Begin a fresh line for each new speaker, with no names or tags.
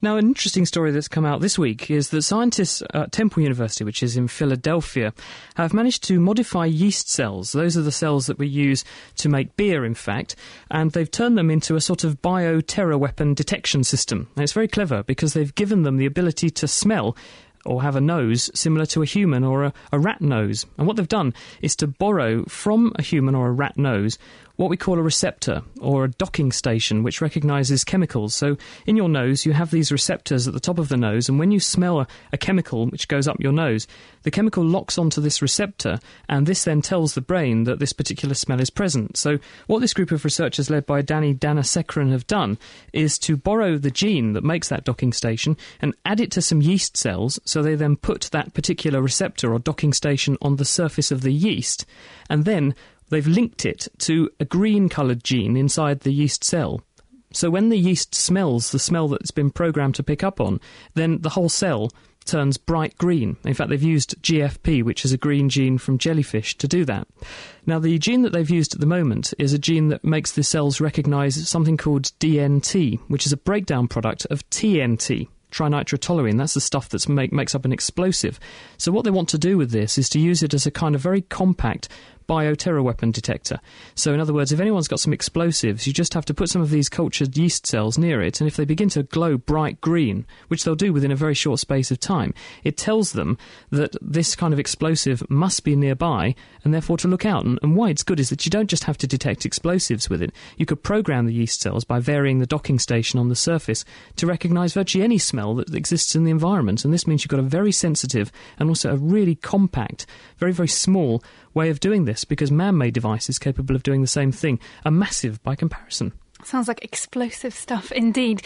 Now, an interesting story that's come out this week is that scientists at Temple University, which is in Philadelphia, have managed to modify yeast cells. Those are the cells that we use to make beer, in fact, and they've turned them into a sort of bioterror weapon detection system. And it's very clever because they've given them the ability to smell or have a nose similar to a human or a rat nose. And what they've done is to borrow from a human or a rat nose what we call a receptor or a docking station which recognises chemicals. So in your nose you have these receptors at the top of the nose, and when you smell a chemical which goes up your nose, the chemical locks onto this receptor, and this then tells the brain that this particular smell is present. So what this group of researchers led by Danny Danasekharan have done is to borrow the gene that makes that docking station and add it to some yeast cells, so they then put that particular receptor or docking station on the surface of the yeast, and then they've linked it to a green-coloured gene inside the yeast cell. So when the yeast smells the smell that's been programmed to pick up on, then the whole cell turns bright green. In fact, they've used GFP, which is a green gene from jellyfish, to do that. Now, the gene that they've used at the moment is a gene that makes the cells recognise something called DNT, which is a breakdown product of TNT. Trinitrotoluene, that's the stuff that makes up an explosive. So what they want to do with this is to use it as a kind of very compact bioterror weapon detector. So in other words, if anyone's got some explosives, you just have to put some of these cultured yeast cells near it, and if they begin to glow bright green, which they'll do within a very short space of time, it tells them that this kind of explosive must be nearby, and therefore to look out. And why it's good is that you don't just have to detect explosives with it. You could program the yeast cells by varying the docking station on the surface to recognise virtually any smell that exists in the environment, and this means you've got a very sensitive and also a really compact, very, very small way of doing this, because man-made devices capable of doing the same thing are massive by comparison.
Sounds like explosive stuff indeed.